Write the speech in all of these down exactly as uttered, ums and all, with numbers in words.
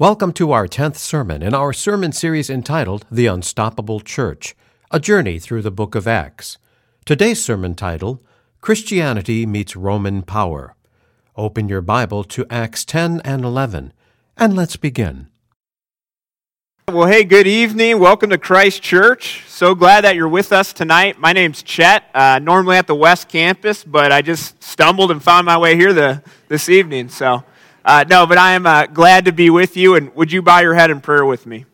Welcome to our tenth sermon in our sermon series entitled The Unstoppable Church, a journey through the book of Acts. Today's sermon title, Christianity Meets Roman Power. Open your Bible to Acts ten and eleven, and let's begin. Well, hey, good evening. Welcome to Christ Church. So glad that you're with us tonight. My name's Chet, uh, normally at the West Campus, but I just stumbled and found my way here the, this evening. So, uh, no, but I am uh, glad to be with you, and would you bow your head in prayer with me?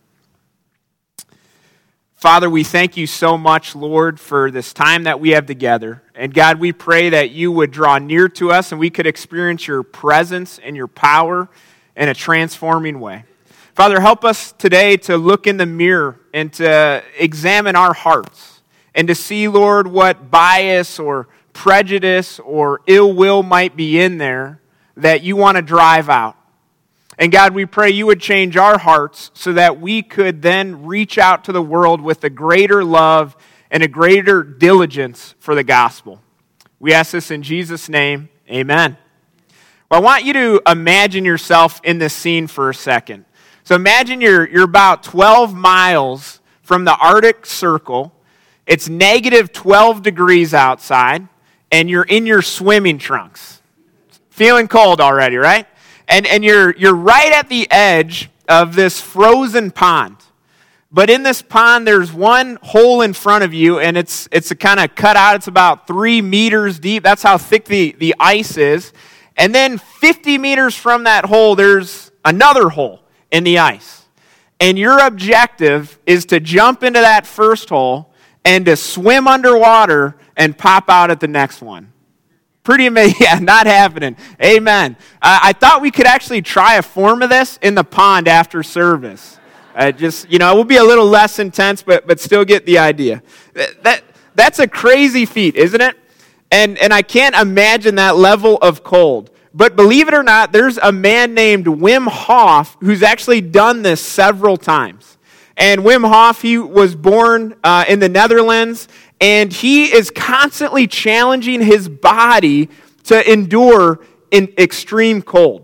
Father, we thank you so much, Lord, for this time that we have together. And God, we pray that you would draw near to us and we could experience your presence and your power in a transforming way. Father, help us today to look in the mirror and to examine our hearts and to see, Lord, what bias or prejudice or ill will might be in there that you want to drive out. And God, we pray you would change our hearts so that we could then reach out to the world with a greater love and a greater diligence for the gospel. We ask this in Jesus' name, amen. Well, I want you to imagine yourself in this scene for a second. So imagine you're, you're about twelve miles from the Arctic Circle. It's negative twelve degrees outside, and you're in your swimming trunks. Feeling cold already, right? And, and you're, you're right at the edge of this frozen pond. But in this pond, there's one hole in front of you, and it's, it's a kind of cut out. It's about three meters deep. That's how thick the, the ice is. And then fifty meters from that hole, there's another hole in the ice. And your objective is to jump into that first hole and to swim underwater and pop out at the next one. Pretty amazing. Yeah, not happening. Amen. Uh, I thought we could actually try a form of this in the pond after service. Uh, just, you know, it will be a little less intense, but but still get the idea. That, that That's a crazy feat, isn't it? And, and I can't imagine that level of cold. But believe it or not, there's a man named Wim Hof who's actually done this several times. And Wim Hof, he was born uh, in the Netherlands, and he is constantly challenging his body to endure in extreme cold.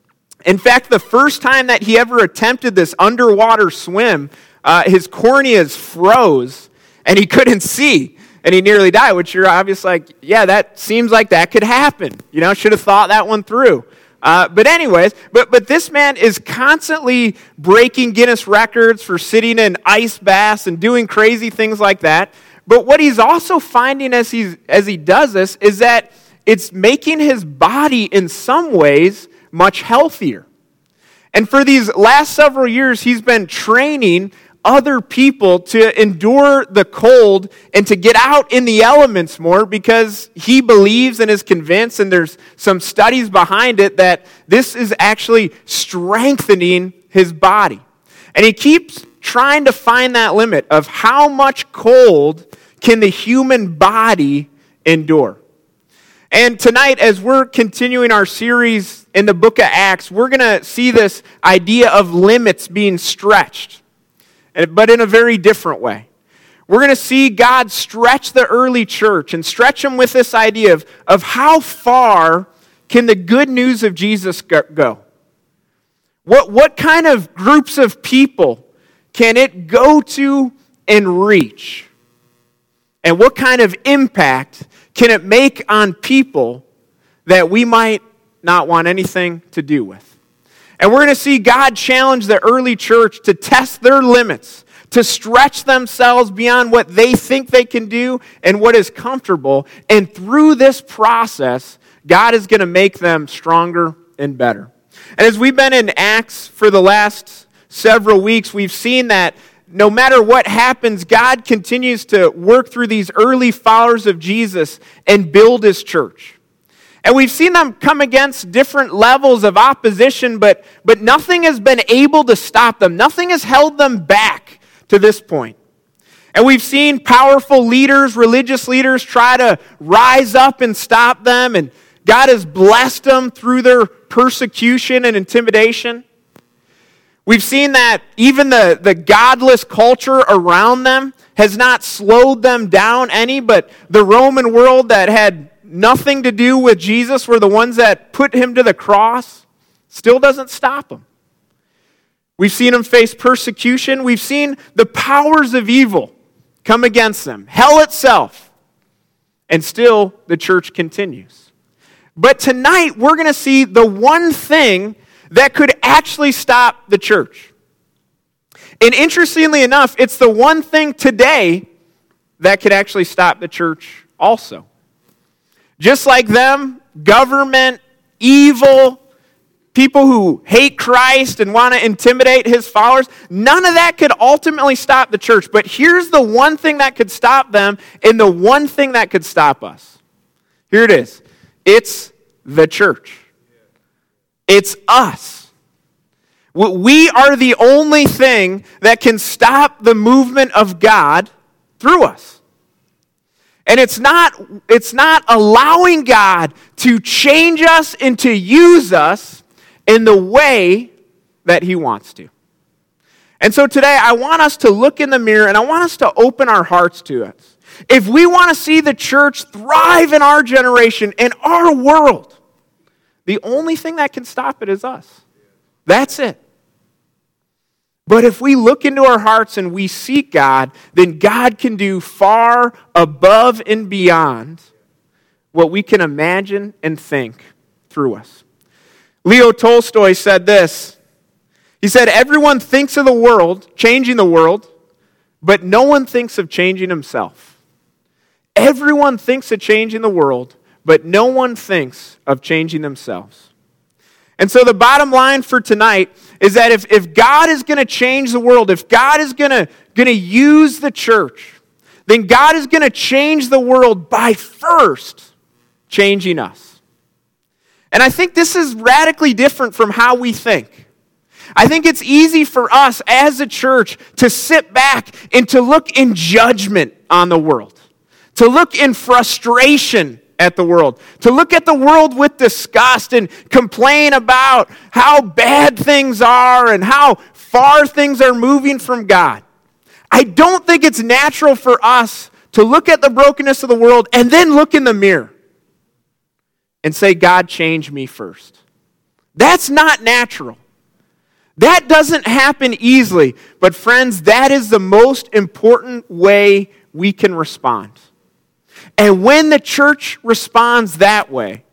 In fact, the first time that he ever attempted this underwater swim, uh, his corneas froze, and he couldn't see. And he nearly died, which you're obviously like, yeah, that seems like that could happen. You know, should have thought that one through. Uh, but anyways, but but this man is constantly breaking Guinness records for sitting in ice baths and doing crazy things like that. But what he's also finding as he's as he does this is that it's making his body in some ways much healthier. And for these last several years, he's been training other people to endure the cold and to get out in the elements more because he believes and is convinced, and there's some studies behind it, that this is actually strengthening his body. And he keeps trying to find that limit of how much cold can the human body endure. And tonight, as we're continuing our series in the book of Acts, we're going to see this idea of limits being stretched, but in a very different way. We're going to see God stretch the early church and stretch them with this idea of, of how far can the good news of Jesus go? What, what kind of groups of people can it go to and reach? And what kind of impact can it make on people that we might not want anything to do with? And we're going to see God challenge the early church to test their limits, to stretch themselves beyond what they think they can do and what is comfortable. And through this process, God is going to make them stronger and better. And as we've been in Acts for the last several weeks, we've seen that no matter what happens, God continues to work through these early followers of Jesus and build his church. And we've seen them come against different levels of opposition, but, but nothing has been able to stop them. Nothing has held them back to this point. And we've seen powerful leaders, religious leaders, try to rise up and stop them, and God has blessed them through their persecution and intimidation. We've seen that even the, the godless culture around them has not slowed them down any, but the Roman world that had nothing to do with Jesus were the ones that put him to the cross, still doesn't stop him. We've seen them face persecution. We've seen the powers of evil come against them, hell itself. And still, the church continues. But tonight, we're going to see the one thing that could actually stop the church. And interestingly enough, it's the one thing today that could actually stop the church also. Just like them, government, evil, people who hate Christ and want to intimidate his followers, none of that could ultimately stop the church. But here's the one thing that could stop them and the one thing that could stop us. Here it is. It's the church. It's us. We are the only thing that can stop the movement of God through us. And it's not, it's not allowing God to change us and to use us in the way that he wants to. And so today I want us to look in the mirror and I want us to open our hearts to it. If we want to see the church thrive in our generation, in our world, the only thing that can stop it is us. That's it. But if we look into our hearts and we seek God, then God can do far above and beyond what we can imagine and think through us. Leo Tolstoy said this. He said, everyone thinks of the world, changing the world, but no one thinks of changing himself. Everyone thinks of changing the world, but no one thinks of changing themselves. And so the bottom line for tonight is that if, if God is going to change the world, if God is going to, going to use the church, then God is going to change the world by first changing us. And I think this is radically different from how we think. I think it's easy for us as a church to sit back and to look in judgment on the world, to look in frustration at the world, to look at the world with disgust and complain about how bad things are and how far things are moving from God. I don't think it's natural for us to look at the brokenness of the world and then look in the mirror and say, God, change me first. That's not natural. That doesn't happen easily. But friends, that is the most important way we can respond. And when the church responds that way,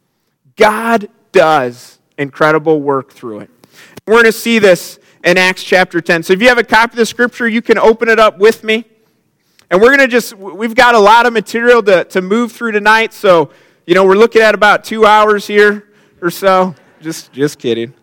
God does incredible work through it. We're going to see this in Acts chapter ten. So if you have a copy of the scripture, you can open it up with me. And we're going to just, we've got a lot of material to, to move through tonight. So, you know, we're looking at about two hours here or so. Just, just kidding.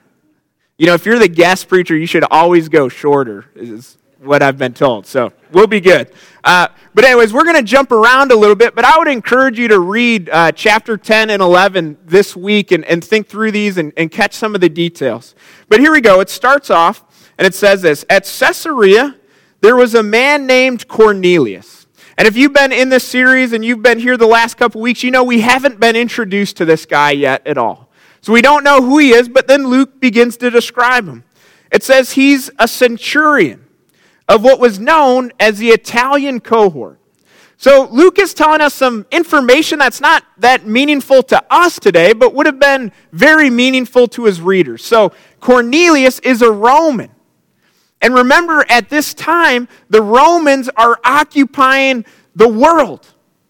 You know, if you're the guest preacher, you should always go shorter, is what I've been told. So we'll be good. Uh, but anyways, we're going to jump around a little bit, but I would encourage you to read uh, chapter ten and eleven this week and, and think through these and, and catch some of the details. But here we go. It starts off, and it says this. At Caesarea, there was a man named Cornelius. And if you've been in this series and you've been here the last couple weeks, you know we haven't been introduced to this guy yet at all. So we don't know who he is, but then Luke begins to describe him. It says he's a centurion of what was known as the Italian cohort. So Luke is telling us some information that's not that meaningful to us today, but would have been very meaningful to his readers. So Cornelius is a Roman. And remember, at this time, the Romans are occupying the world.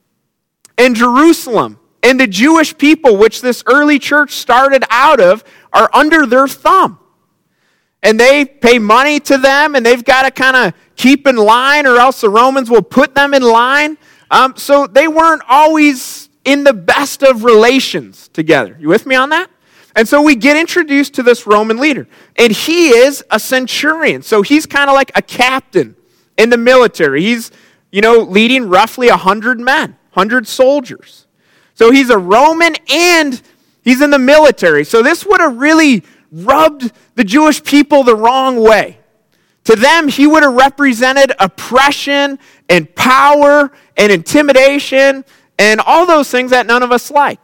And Jerusalem and the Jewish people, which this early church started out of, are under their thumb. And they pay money to them, and they've got to kind of keep in line, or else the Romans will put them in line. Um, so they weren't always in the best of relations together. You with me on that? And so we get introduced to this Roman leader. And he is a centurion. So he's kind of like a captain in the military. He's, you know, leading roughly one hundred men, one hundred soldiers. So he's a Roman and he's in the military. So this would have really rubbed the Jewish people the wrong way. To them, he would have represented oppression and power and intimidation and all those things that none of us like.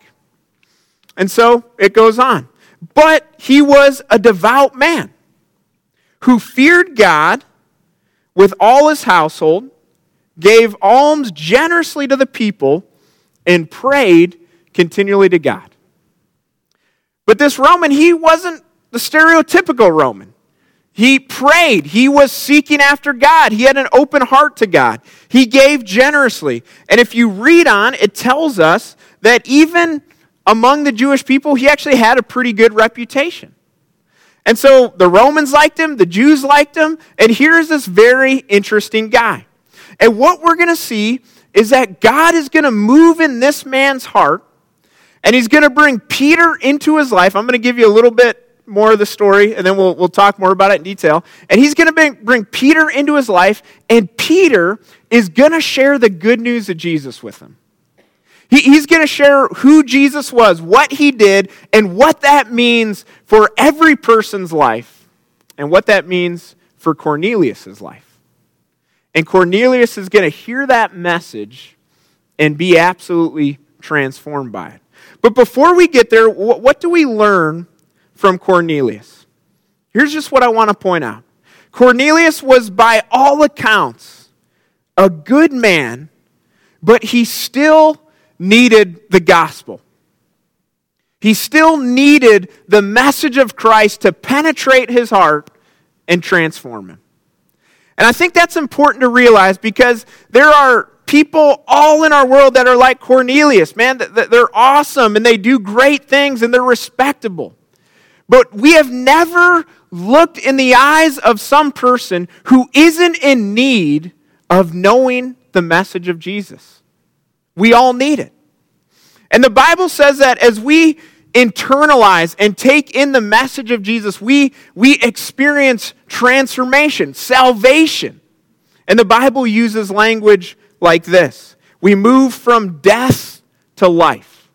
And so it goes on. But he was a devout man who feared God with all his household, gave alms generously to the people, and prayed continually to God. But this Roman, he wasn't the stereotypical Roman. He prayed. He was seeking after God. He had an open heart to God. He gave generously. And if you read on, it tells us that even among the Jewish people, he actually had a pretty good reputation. And so the Romans liked him, the Jews liked him, and here's this very interesting guy. And what we're going to see is that God is going to move in this man's heart, and he's going to bring Peter into his life. I'm going to give you a little bit more of the story, and then we'll we'll talk more about it in detail. And he's going to bring, bring Peter into his life, and Peter is going to share the good news of Jesus with him. He, he's going to share who Jesus was, what he did, and what that means for every person's life, and what that means for Cornelius' life. And Cornelius is going to hear that message and be absolutely transformed by it. But before we get there, what, what do we learn from Cornelius? Here's just what I want to point out. Cornelius was, by all accounts, a good man, but he still needed the gospel. He still needed the message of Christ to penetrate his heart and transform him. And I think that's important to realize, because there are people all in our world that are like Cornelius, man. They're awesome and they do great things and they're respectable. But we have never looked in the eyes of some person who isn't in need of knowing the message of Jesus. We all need it. And the Bible says that as we internalize and take in the message of Jesus, we, we experience transformation, salvation. And the Bible uses language like this. We move from death to life.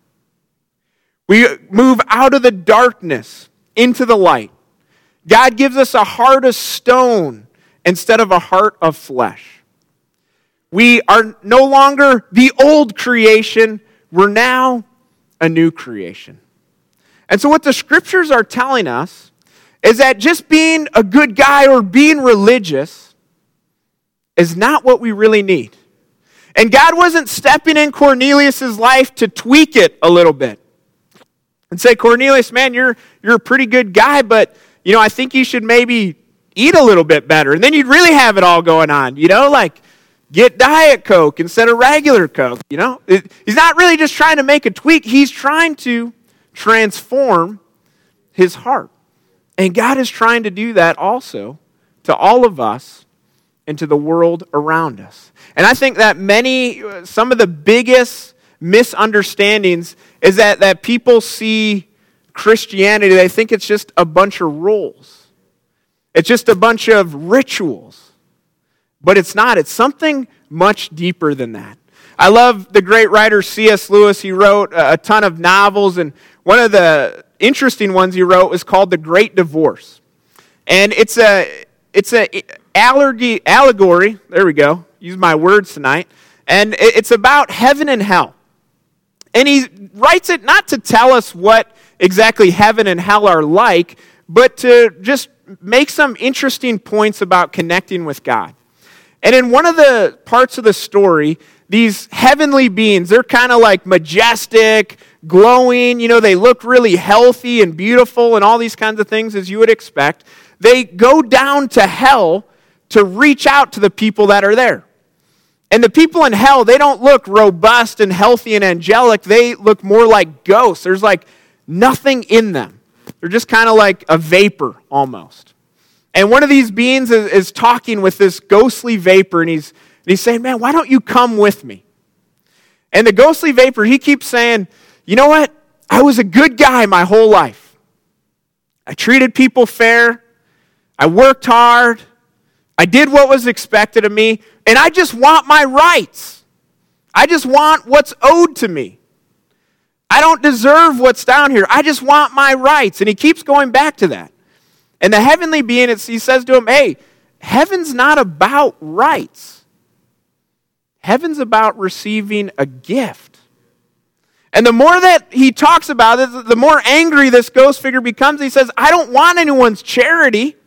We move out of the darkness into the light. God gives us a heart of stone instead of a heart of flesh. We are no longer the old creation. We're now a new creation. And so what the scriptures are telling us is that just being a good guy or being religious is not what we really need. And God wasn't stepping in Cornelius' life to tweak it a little bit and say, Cornelius, man, you're you're a pretty good guy, but you know, I think you should maybe eat a little bit better. And then you'd really have it all going on, you know, like get Diet Coke instead of regular Coke, you know. It, he's not really just trying to make a tweak. He's trying to transform his heart. And God is trying to do that also to all of us and to the world around us. And I think that many, some of the biggest misunderstandings is that, that people see Christianity, they think it's just a bunch of rules. It's just a bunch of rituals. But it's not. It's something much deeper than that. I love the great writer C S Lewis. He wrote a ton of novels, and one of the interesting ones he wrote was called The Great Divorce. And it's a it's a allergy, allegory, there we go, use my words tonight, and it's about heaven and hell. And he writes it not to tell us what exactly heaven and hell are like, but to just make some interesting points about connecting with God. And in one of the parts of the story, these heavenly beings, they're kind of like majestic, glowing, you know, they look really healthy and beautiful and all these kinds of things as you would expect. They go down to hell to reach out to the people that are there. And the people in hell, they don't look robust and healthy and angelic. They look more like ghosts. There's like nothing in them. They're just kind of like a vapor almost. And one of these beings is, is talking with this ghostly vapor, and he's, and he's saying, man, why don't you come with me? And the ghostly vapor, he keeps saying, you know what? I was a good guy my whole life. I treated people fair. I worked hard. I did what was expected of me. And I just want my rights. I just want what's owed to me. I don't deserve what's down here. I just want my rights. And he keeps going back to that. And the heavenly being, he says to him, hey, heaven's not about rights. Heaven's about receiving a gift. And the more that he talks about it, the more angry this ghost figure becomes. He says, I don't want anyone's charity.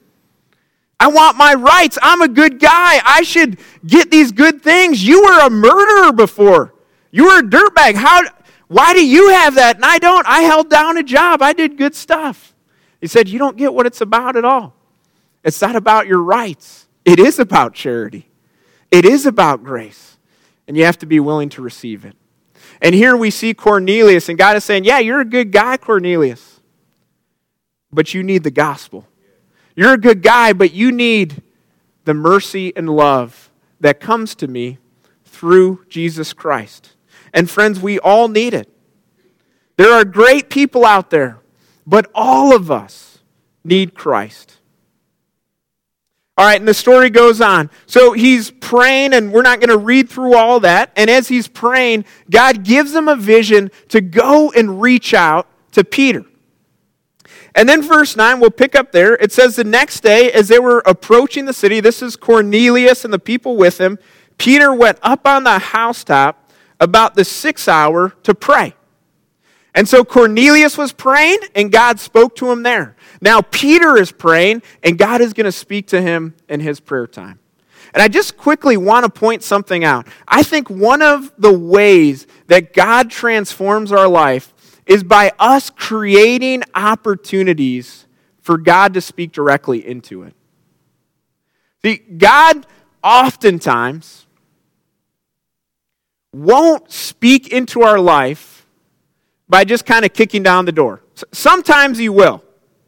I want my rights. I'm a good guy. I should get these good things. You were a murderer before. You were a dirtbag. How? Why do you have that and I don't? I held down a job. I did good stuff. He said, you don't get what it's about at all. It's not about your rights. It is about charity. It is about grace. And you have to be willing to receive it. And here we see Cornelius, and God is saying, yeah, you're a good guy, Cornelius, but you need the gospel. You're a good guy, but you need the mercy and love that comes to me through Jesus Christ. And friends, we all need it. There are great people out there, but all of us need Christ. All right, and the story goes on. So he's praying, and we're not going to read through all that. And as he's praying, God gives him a vision to go and reach out to Peter. And then verse nine, we'll pick up there. It says, the next day, as they were approaching the city, this is Cornelius and the people with him, Peter went up on the housetop about the sixth hour to pray. And so Cornelius was praying, and God spoke to him there. Now Peter is praying, and God is going to speak to him in his prayer time. And I just quickly want to point something out. I think one of the ways that God transforms our life is by us creating opportunities for God to speak directly into it. See, God oftentimes won't speak into our life by just kind of kicking down the door. Sometimes he will.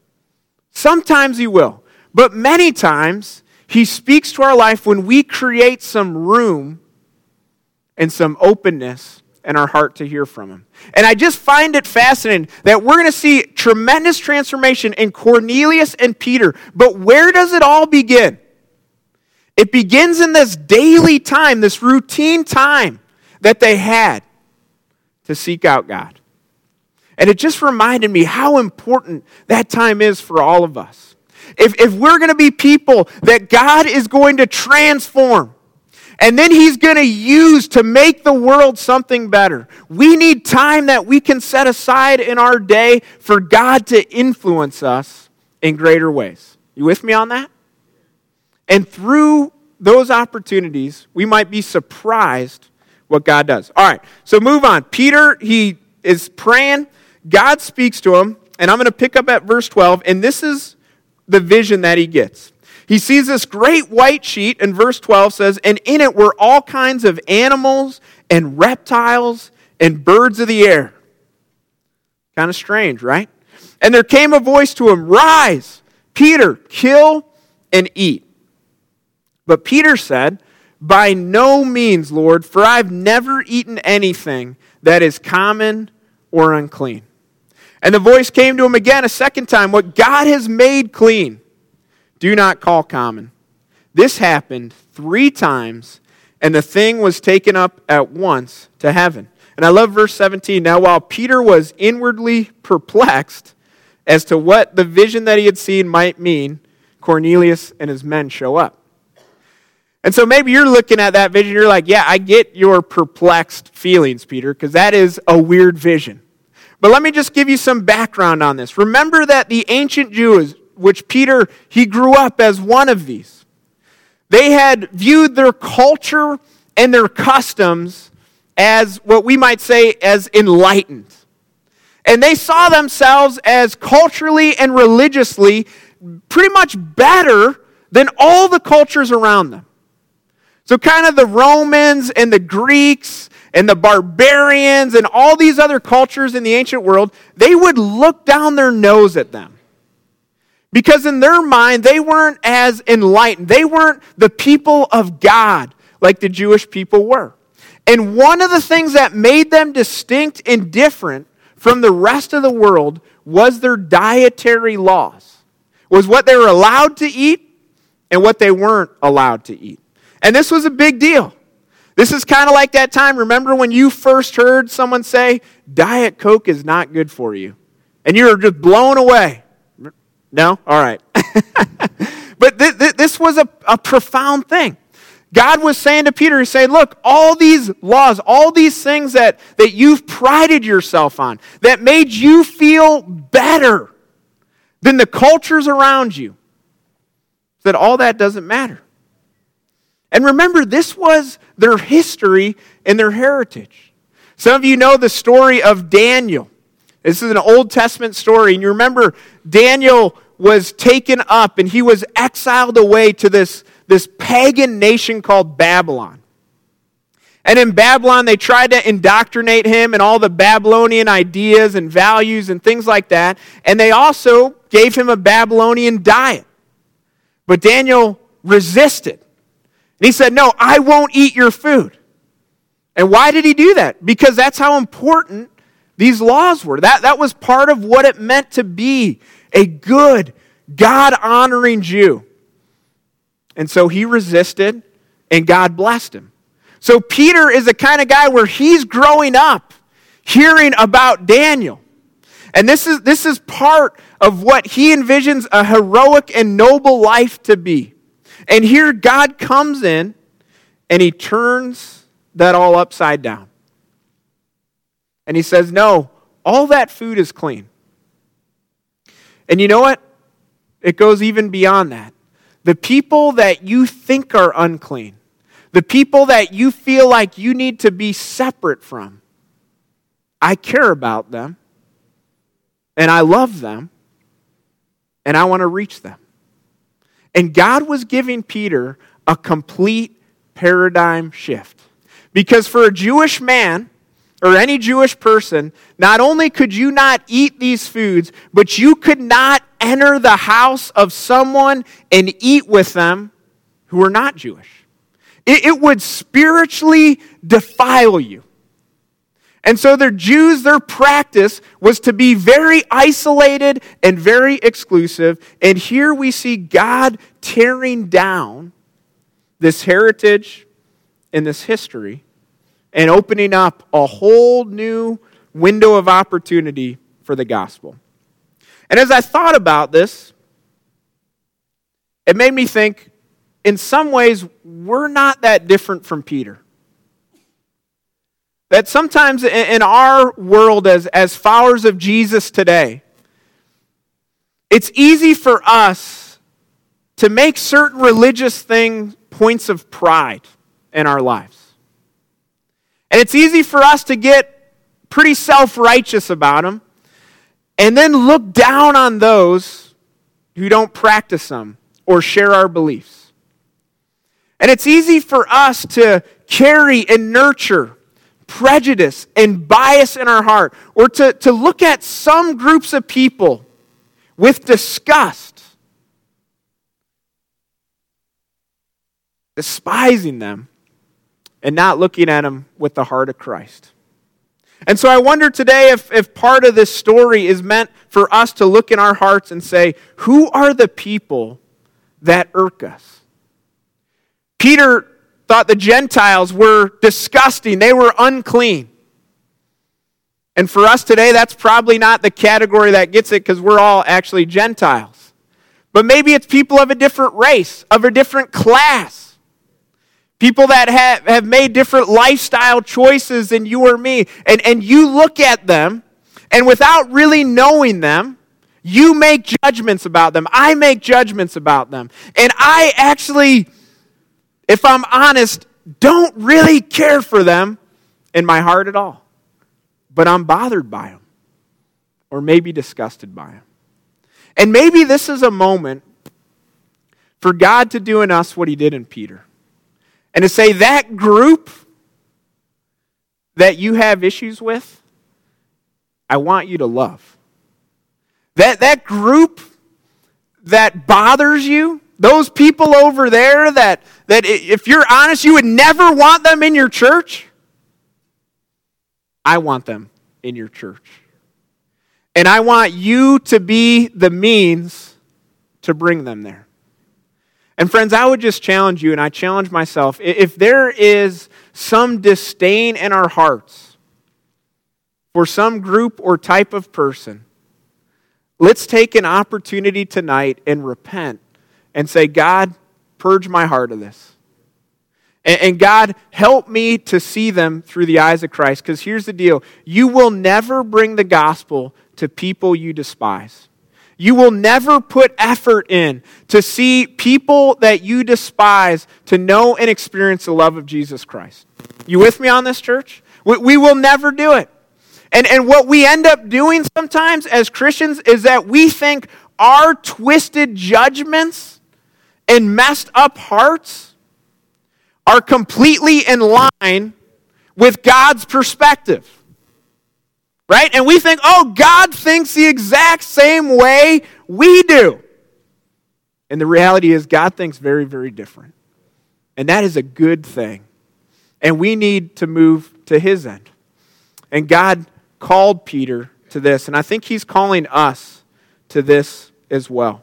Sometimes he will. But many times, he speaks to our life when we create some room and some openness in our heart to hear from him. And I just find it fascinating that we're going to see tremendous transformation in Cornelius and Peter. But where does it all begin? It begins in this daily time, this routine time that they had to seek out God. And it just reminded me how important that time is for all of us. If, if we're going to be people that God is going to transform, and then he's going to use to make the world something better, we need time that we can set aside in our day for God to influence us in greater ways. You with me on that? And through those opportunities, we might be surprised what God does. All right, so move on. Peter, he is praying. God speaks to him, and I'm going to pick up at verse twelve, and this is the vision that he gets. He sees this great white sheet, and verse twelve says, and in it were all kinds of animals and reptiles and birds of the air. Kind of strange, right? And there came a voice to him, rise, Peter, kill and eat. But Peter said, by no means, Lord, for I've never eaten anything that is common or unclean. And the voice came to him again a second time, what God has made clean, do not call common. This happened three times, and the thing was taken up at once to heaven. And I love verse seventeen. Now while Peter was inwardly perplexed as to what the vision that he had seen might mean, Cornelius and his men show up. And so maybe you're looking at that vision, you're like, yeah, I get your perplexed feelings, Peter, because that is a weird vision. But let me just give you some background on this. Remember that the ancient Jews, which Peter, he grew up as one of these, they had viewed their culture and their customs as what we might say as enlightened. And they saw themselves as culturally and religiously pretty much better than all the cultures around them. So kind of the Romans and the Greeks and the barbarians and all these other cultures in the ancient world, they would look down their nose at them. Because in their mind, they weren't as enlightened. They weren't the people of God like the Jewish people were. And one of the things that made them distinct and different from the rest of the world was their dietary laws. Was what they were allowed to eat and what they weren't allowed to eat. And this was a big deal. This is kind of like that time, remember when you first heard someone say, Diet Coke is not good for you. And you were just blown away. No? All right. But th- th- this was a, a profound thing. God was saying to Peter, he's saying, look, all these laws, all these things that, that you've prided yourself on, that made you feel better than the cultures around you, that all that doesn't matter. And remember, this was their history and their heritage. Some of you know the story of Daniel. This is an Old Testament story. And you remember Daniel was taken up and he was exiled away to this, this pagan nation called Babylon. And in Babylon, they tried to indoctrinate him in all the Babylonian ideas and values and things like that. And they also gave him a Babylonian diet. But Daniel resisted. And he said, no, I won't eat your food. And why did he do that? Because that's how important these laws were. That, that was part of what it meant to be a good, God-honoring Jew. And so he resisted, and God blessed him. So Peter is the kind of guy where he's growing up hearing about Daniel. And this is, this is part of what he envisions a heroic and noble life to be. And here God comes in, and he turns that all upside down. And he says, no, all that food is clean. And you know what? It goes even beyond that. The people that you think are unclean, the people that you feel like you need to be separate from, I care about them, and I love them, and I want to reach them. And God was giving Peter a complete paradigm shift. Because for a Jewish man, or any Jewish person, not only could you not eat these foods, but you could not enter the house of someone and eat with them who were not Jewish. It, it would spiritually defile you. And so their Jews, their practice was to be very isolated and very exclusive. And here we see God tearing down this heritage and this history and opening up a whole new window of opportunity for the gospel. And as I thought about this, it made me think, in some ways, we're not that different from Peter. That sometimes in our world as, as followers of Jesus today, it's easy for us to make certain religious things points of pride in our lives. And it's easy for us to get pretty self-righteous about them and then look down on those who don't practice them or share our beliefs. And it's easy for us to carry and nurture prejudice and bias in our heart, or to, to look at some groups of people with disgust, despising them, and not looking at them with the heart of Christ. And so I wonder today if, if part of this story is meant for us to look in our hearts and say, who are the people that irk us? Peter thought the Gentiles were disgusting. They were unclean. And for us today, that's probably not the category that gets it, because we're all actually Gentiles. But maybe it's people of a different race, of a different class. People that have, have made different lifestyle choices than you or me. And, and you look at them, and without really knowing them, you make judgments about them. I make judgments about them. And I actually, if I'm honest, don't really care for them in my heart at all. But I'm bothered by them. Or maybe disgusted by them. And maybe this is a moment for God to do in us what he did in Peter. And to say, that group that you have issues with, I want you to love. That, that group that bothers you, those people over there that, that if you're honest, you would never want them in your church, I want them in your church. And I want you to be the means to bring them there. And friends, I would just challenge you, and I challenge myself, if there is some disdain in our hearts for some group or type of person, let's take an opportunity tonight and repent and say, God, purge my heart of this. And God, help me to see them through the eyes of Christ. Because here's the deal. You will never bring the gospel to people you despise. You will never put effort in to see people that you despise to know and experience the love of Jesus Christ. You with me on this, church? We, we will never do it. And, and what we end up doing sometimes as Christians is that we think our twisted judgments and messed up hearts are completely in line with God's perspective. Right? And we think, oh, God thinks the exact same way we do. And the reality is God thinks very, very different. And that is a good thing. And we need to move to his end. And God called Peter to this. And I think he's calling us to this as well.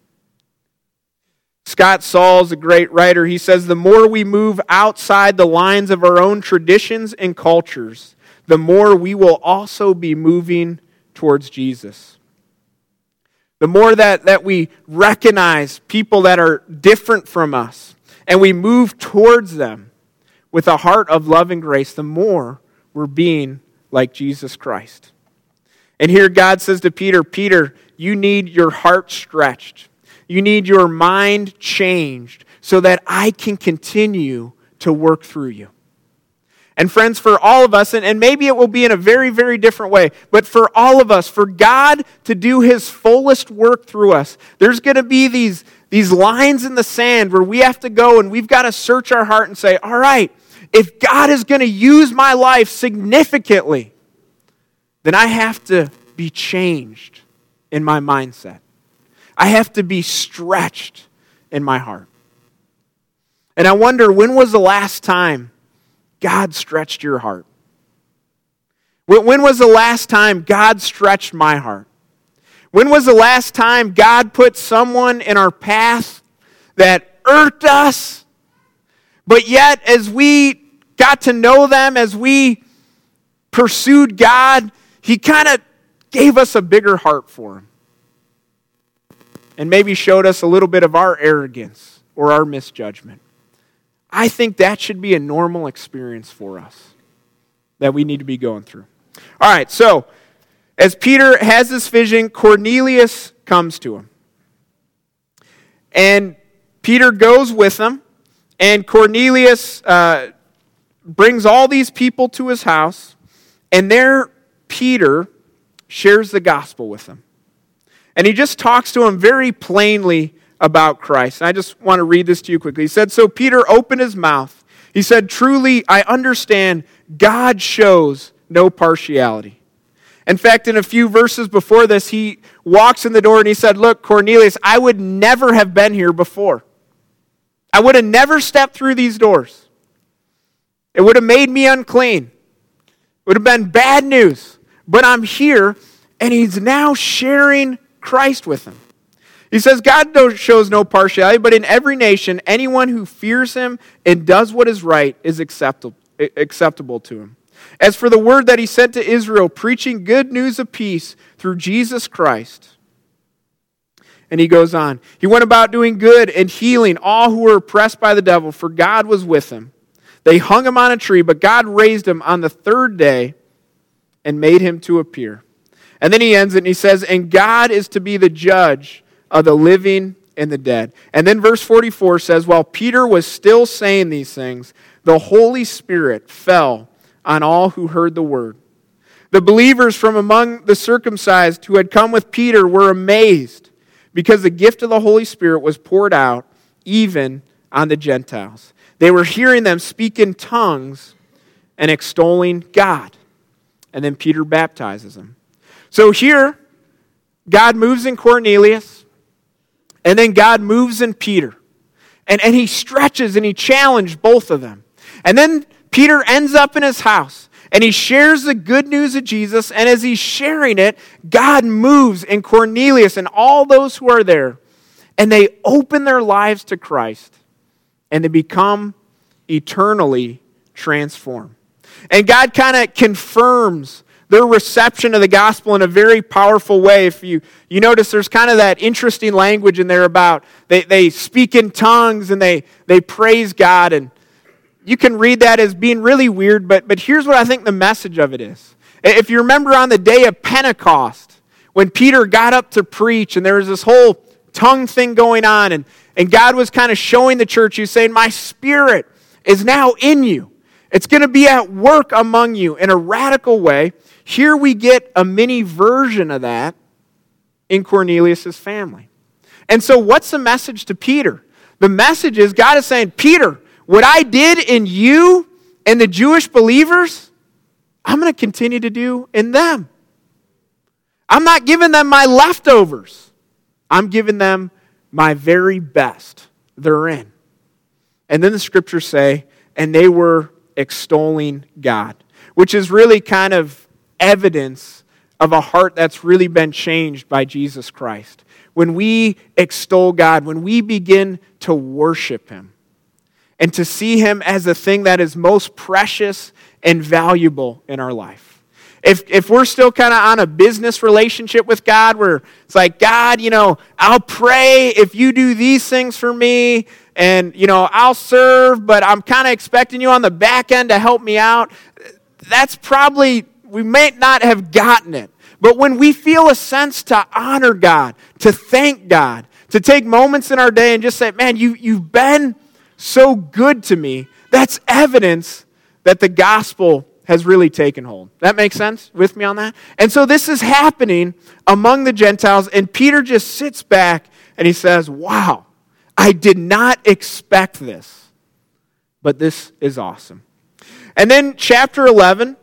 Scott Saul's a great writer. He says, the more we move outside the lines of our own traditions and cultures, the more we will also be moving towards Jesus. The more that, that we recognize people that are different from us, and we move towards them with a heart of love and grace, the more we're being like Jesus Christ. And here God says to Peter, Peter, you need your heart stretched. You need your mind changed so that I can continue to work through you. And friends, for all of us, and, and maybe it will be in a very, very different way, but for all of us, for God to do his fullest work through us, there's going to be these, these lines in the sand where we have to go and we've got to search our heart and say, all right, if God is going to use my life significantly, then I have to be changed in my mindset. I have to be stretched in my heart. And I wonder, when was the last time God stretched your heart? When was the last time God stretched my heart? When was the last time God put someone in our path that irked us, but yet as we got to know them, as we pursued God, he kind of gave us a bigger heart for him? And maybe showed us a little bit of our arrogance or our misjudgment. I think that should be a normal experience for us that we need to be going through. All right, so as Peter has this vision, Cornelius comes to him. And Peter goes with him, and Cornelius uh, brings all these people to his house, and there Peter shares the gospel with them. And he just talks to him very plainly about Christ. And I just want to read this to you quickly. He said, so Peter opened his mouth. He said, truly, I understand God shows no partiality. In fact, in a few verses before this, he walks in the door and he said, look, Cornelius, I would never have been here before. I would have never stepped through these doors. It would have made me unclean. It would have been bad news. But I'm here, and he's now sharing Christ with him. He says, God shows no partiality, but in every nation, anyone who fears him and does what is right is acceptable, acceptable to him. As for the word that he sent to Israel, preaching good news of peace through Jesus Christ. And he goes on. He went about doing good and healing all who were oppressed by the devil, for God was with him. They hung him on a tree, but God raised him on the third day and made him to appear. And then he ends it and he says, and God is to be the judge of the living and the dead. And then verse forty-four says, while Peter was still saying these things, the Holy Spirit fell on all who heard the word. The believers from among the circumcised who had come with Peter were amazed because the gift of the Holy Spirit was poured out even on the Gentiles. They were hearing them speak in tongues and extolling God. And then Peter baptizes them. So here, God moves in Cornelius, and then God moves in Peter. And, and he stretches and he challenged both of them. And then Peter ends up in his house, and he shares the good news of Jesus, and as he's sharing it, God moves in Cornelius and all those who are there, and they open their lives to Christ, and they become eternally transformed. And God kind of confirms their reception of the gospel in a very powerful way. If you, you notice, there's kind of that interesting language in there about they, they speak in tongues and they, they praise God. And you can read that as being really weird, but, but here's what I think the message of it is. If you remember on the day of Pentecost, when Peter got up to preach and there was this whole tongue thing going on, and, and God was kind of showing the church, he was saying, my spirit is now in you. It's going to be at work among you in a radical way. Here we get a mini version of that in Cornelius' family. And so what's the message to Peter? The message is God is saying, Peter, what I did in you and the Jewish believers, I'm going to continue to do in them. I'm not giving them my leftovers. I'm giving them my very best. They're in. And then the scriptures say, and they were extolling God, which is really kind of evidence of a heart that's really been changed by Jesus Christ. When we extol God, when we begin to worship Him and to see Him as the thing that is most precious and valuable in our life. If if we're still kind of on a business relationship with God where it's like, God, you know, I'll pray if you do these things for me and, you know, I'll serve, but I'm kind of expecting you on the back end to help me out. That's probably, we may not have gotten it. But when we feel a sense to honor God, to thank God, to take moments in our day and just say, man, you, you've been so good to me, that's evidence that the gospel has really taken hold. That makes sense with me on that? And so this is happening among the Gentiles, and Peter just sits back and he says, wow, I did not expect this, but this is awesome. And then chapter eleven,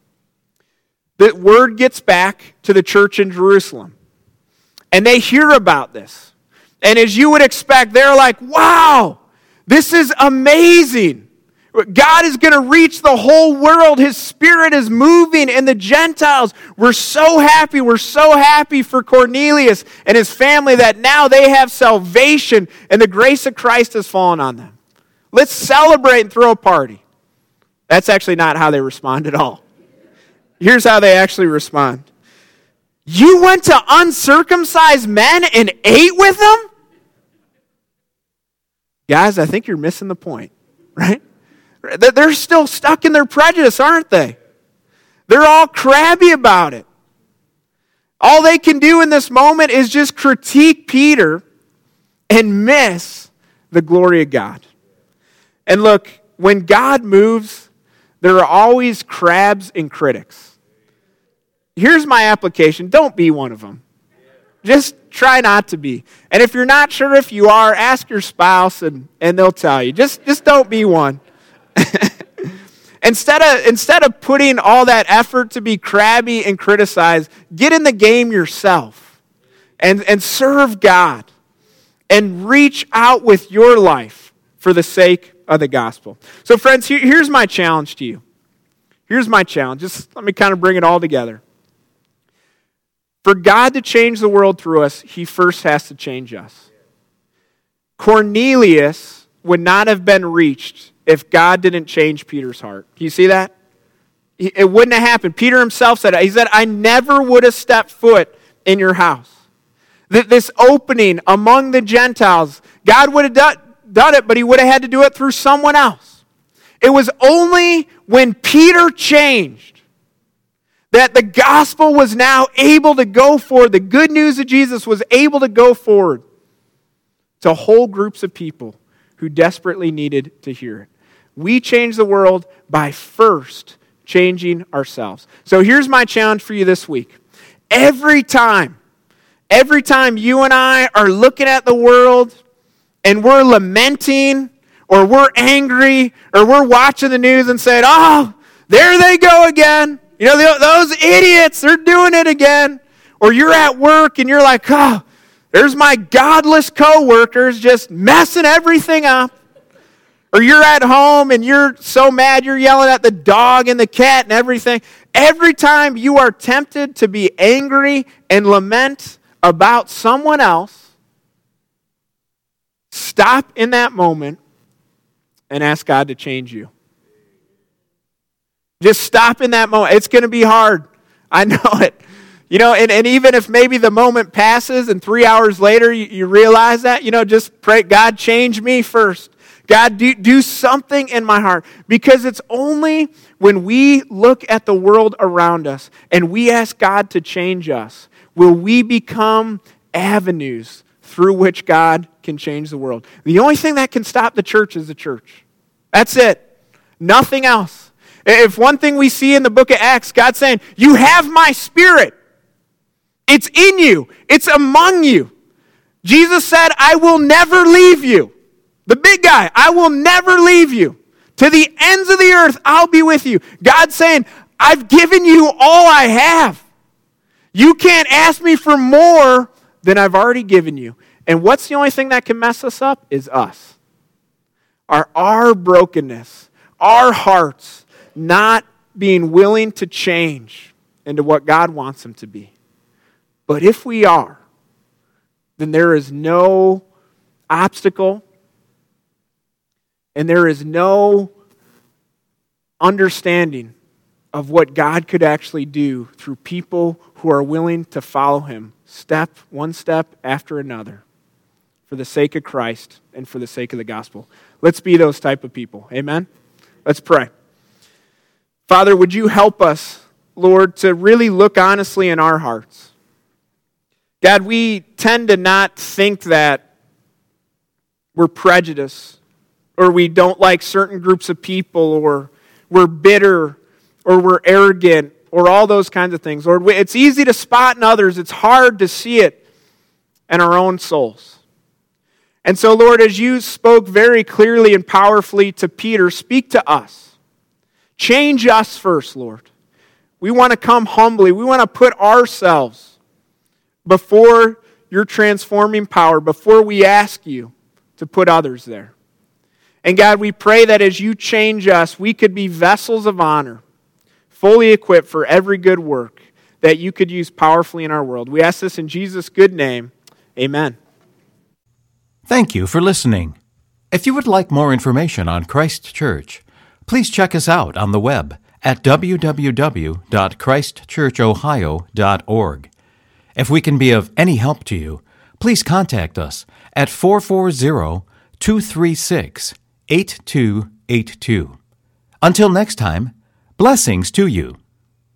the word gets back to the church in Jerusalem. And they hear about this. And as you would expect, they're like, wow, this is amazing. God is going to reach the whole world. His Spirit is moving in the Gentiles. We're so happy. We're so happy for Cornelius and his family that now they have salvation and the grace of Christ has fallen on them. Let's celebrate and throw a party. That's actually not how they respond at all. Here's how they actually respond. You went to uncircumcised men and ate with them? Guys, I think you're missing the point, right? They're still stuck in their prejudice, aren't they? They're all crabby about it. All they can do in this moment is just critique Peter and miss the glory of God. And look, when God moves, there are always crabs and critics. Here's my application. Don't be one of them. Just try not to be. And if you're not sure if you are, ask your spouse and, and they'll tell you. Just, just don't be one. instead of, instead of putting all that effort to be crabby and criticize, get in the game yourself and, and serve God and reach out with your life for the sake of the gospel. So friends, here, here's my challenge to you. Here's my challenge. Just let me kind of bring it all together. For God to change the world through us, He first has to change us. Cornelius would not have been reached if God didn't change Peter's heart. Do you see that? It wouldn't have happened. Peter himself said it. He said, I never would have stepped foot in your house. This opening among the Gentiles, God would have done it, but He would have had to do it through someone else. It was only when Peter changed that the gospel was now able to go forward. The good news of Jesus was able to go forward to whole groups of people who desperately needed to hear it. We change the world by first changing ourselves. So here's my challenge for you this week. Every time, every time you and I are looking at the world and we're lamenting or we're angry or we're watching the news and saying, oh, there they go again. You know, those idiots, they're doing it again. Or you're at work and you're like, oh, there's my godless coworkers just messing everything up. Or you're at home and you're so mad you're yelling at the dog and the cat and everything. Every time you are tempted to be angry and lament about someone else, stop in that moment and ask God to change you. Just stop in that moment. It's going to be hard. I know it. You know, and, and even if maybe the moment passes and three hours later you, you realize that, you know, just pray, God, change me first. God, do, do something in my heart. Because it's only when we look at the world around us and we ask God to change us, will we become avenues through which God can change the world. The only thing that can stop the church is the church. That's it. Nothing else. If one thing we see in the book of Acts, God's saying, you have my Spirit. It's in you. It's among you. Jesus said, I will never leave you. The big guy, I will never leave you. To the ends of the earth, I'll be with you. God's saying, I've given you all I have. You can't ask me for more than I've already given you. And what's the only thing that can mess us up is us. Our, our brokenness, our hearts not being willing to change into what God wants them to be. But if we are, then there is no obstacle and there is no understanding of what God could actually do through people who are willing to follow him step, one step after another for the sake of Christ and for the sake of the gospel. Let's be those type of people. Amen? Let's pray. Father, would you help us, Lord, to really look honestly in our hearts? God, we tend to not think that we're prejudiced or we don't like certain groups of people or we're bitter or we're arrogant or all those kinds of things. Lord, it's easy to spot in others. It's hard to see it in our own souls. And so, Lord, as you spoke very clearly and powerfully to Peter, speak to us. Change us first, Lord. We want to come humbly. We want to put ourselves before your transforming power, before we ask you to put others there. And God, we pray that as you change us, we could be vessels of honor, fully equipped for every good work that you could use powerfully in our world. We ask this in Jesus' good name. Amen. Thank you for listening. If you would like more information on Christ Church, please check us out on the web at w w w dot christ church ohio dot org. If we can be of any help to you, please contact us at four four zero, two three six, eight two eight two. Until next time, blessings to you.